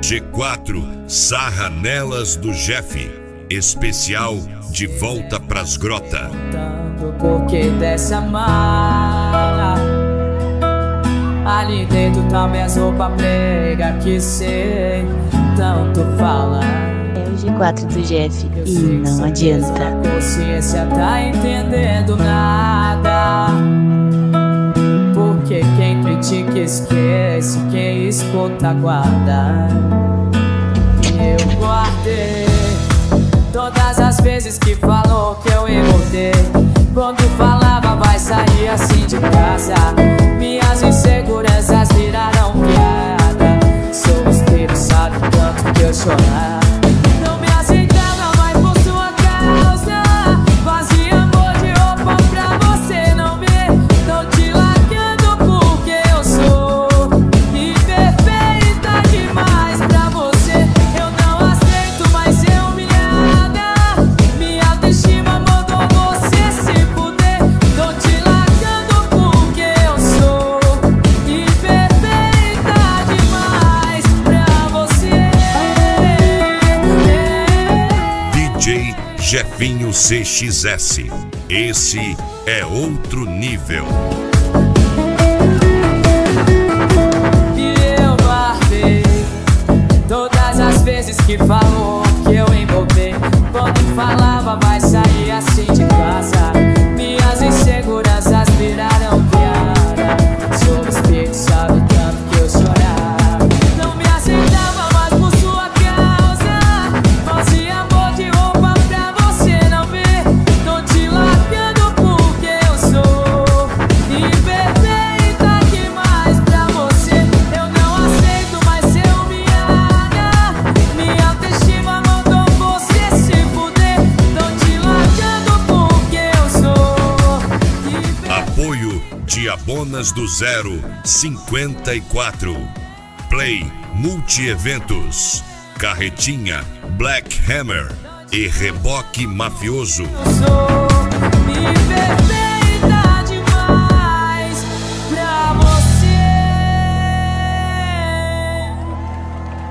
G4, Sarra Nelas do Jeff, especial De Volta Pras Grota. Tanto porque dessa mala ali dentro tá minhas roupas prega que sei tanto fala. É o G4 do Jeff e não adianta. A consciência tá entendendo nada, porque quem critica esquece, quem escuta guarda. E eu guardei todas as vezes que falou que eu engordei. Quando falava vai sair assim de casa, minhas inseguranças viraram piada. Sou espelho, sabe tanto que eu chorar. Não me aceitava mais por sua causa, fazia amor de roupa pra você não ver. Tô te largando porque eu sou imperfeita demais pra você. Eu não aceito mais ser humilhada, minha autoestima mandou você se fuder. Tô te largando porque eu sou imperfeita demais pra você. DJ Jefinho CXS, esse é outro nível. E eu guardei todas as vezes que falou que eu envolvi. Quando falava vai sair assim de casa, minhas inseguranças viraram piada. Sou espelho, sabe tanto que eu chorava. Não me aceitava mais por sua causa, fazia amor de roupa pra você não ver. Tô te largando porque eu sou imperfeita demais pra você. Eu não aceito mais ser humilhada, minha autoestima mandou você se fuder. Tô te largando porque eu sou imperfeita. Apoio Diabonas do 054, Play Multi-Eventos, Carretinha, Black Hammer e Reboque Mafioso. Eu sou